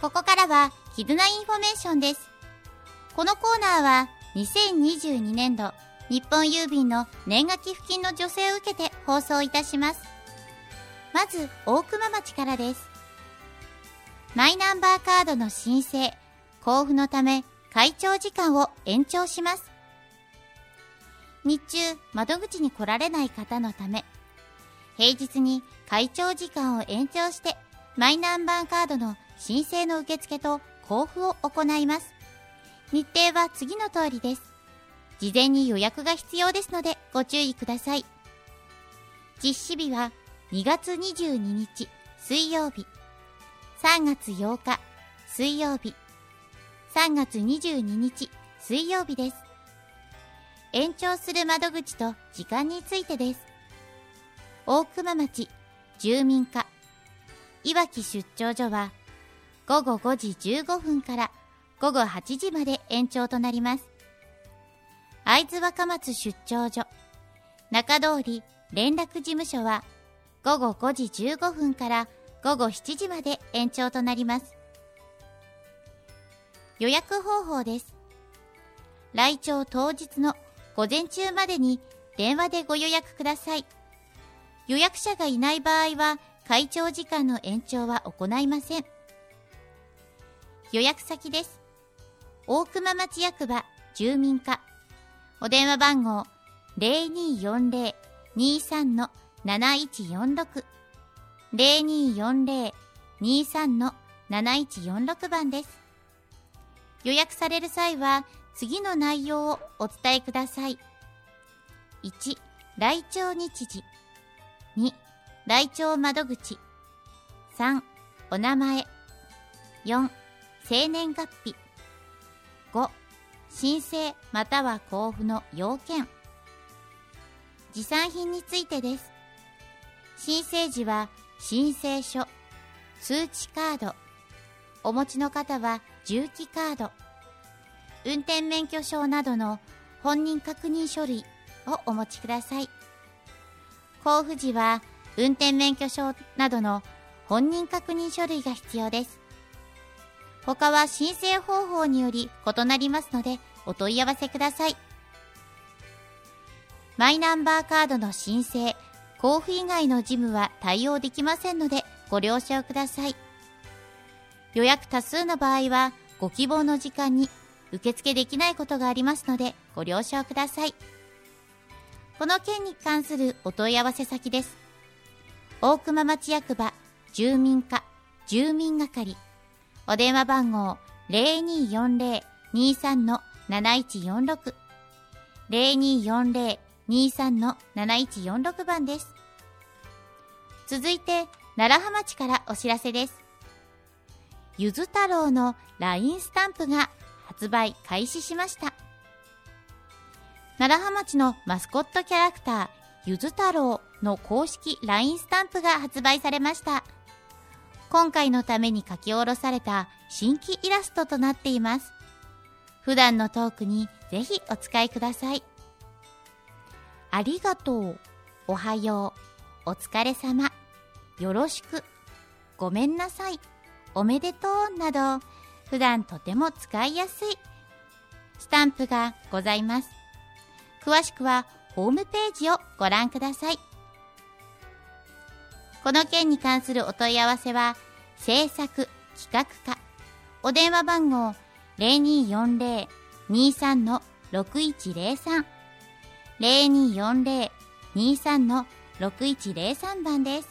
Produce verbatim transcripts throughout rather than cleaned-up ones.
ここからは絆インフォメーションです。このコーナーはにせんにじゅうにねんど日本郵便の年賀寄付金の助成を受けて放送いたします。まず大熊町からです。マイナンバーカードの申請、交付のため開庁時間を延長します。日中窓口に来られない方のため、平日に開庁時間を延長してマイナンバーカードの申請の受付と交付を行います。日程は次の通りです。事前に予約が必要ですのでご注意ください。実施日はにがつにじゅうににち水曜日、さんがつようか水曜日、さんがつにじゅうににち水曜日です。延長する窓口と時間についてです。大熊町住民課いわき出張所はごごごじじゅうごふんからごごはちじまで延長となります。会津若松出張所中通り連絡事務所はごごごじじゅうごふんからごごしちじまで延長となります。予約方法です。来庁当日の午前中までに電話でご予約ください。予約者がいない場合は開庁時間の延長は行いません。予約先です。大熊町役場住民課お電話番号 ゼロにーよんゼロ にーさん なないちよんろく ゼロにーよんゼロ にーさん なないちよんろく 番です。予約される際は次の内容をお伝えください。いち. 来庁日時。に. 来庁窓口。さん. お名前。よん. 生年月日。ご. 申請または交付の要件。持参品についてです。申請時は申請書、通知カード、お持ちの方は重機カード、運転免許証などの本人確認書類をお持ちください。交付時は運転免許証などの本人確認書類が必要です。他は申請方法により異なりますのでお問い合わせください。マイナンバーカードの申請、交付以外の事務は対応できませんのでご了承ください。予約多数の場合はご希望の時間に受付できないことがありますのでご了承ください。この件に関するお問い合わせ先です。大熊町役場住民課住民係お電話番号 ゼロにーよんゼロ にーさん なないちよんろく ゼロにーよんゼロ にーさん なないちよんろく 番です。続いて楢葉町からお知らせです。ゆず太郎の ライン スタンプが発売開始しました。楢葉町のマスコットキャラクターゆず太郎の公式 ライン スタンプが発売されました。今回のために書き下ろされた新規イラストとなっています。普段のトークにぜひお使いください。ありがとう、おはよう、お疲れ様、よろしく、ごめんなさい、おめでとうなど普段とても使いやすいスタンプがございます。詳しくはホームページをご覧ください。この件に関するお問い合わせは制作企画課お電話番号 ゼロにーよんゼロ にーさん ろくいちゼロさん ゼロにーよんゼロ にーさん ろくいちゼロさん 番です。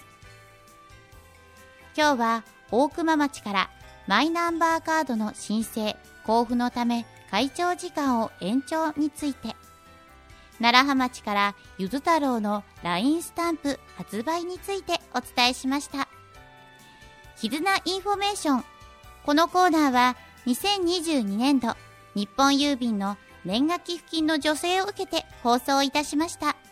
今日は大熊町からマイナンバーカードの申請交付のため開庁時間を延長について、楢葉町からゆず太郎の ライン スタンプ発売についてお伝えしました。絆インフォメーション。このコーナーはにせんにじゅうにねんど日本郵便の年賀寄付金の助成を受けて放送いたしました。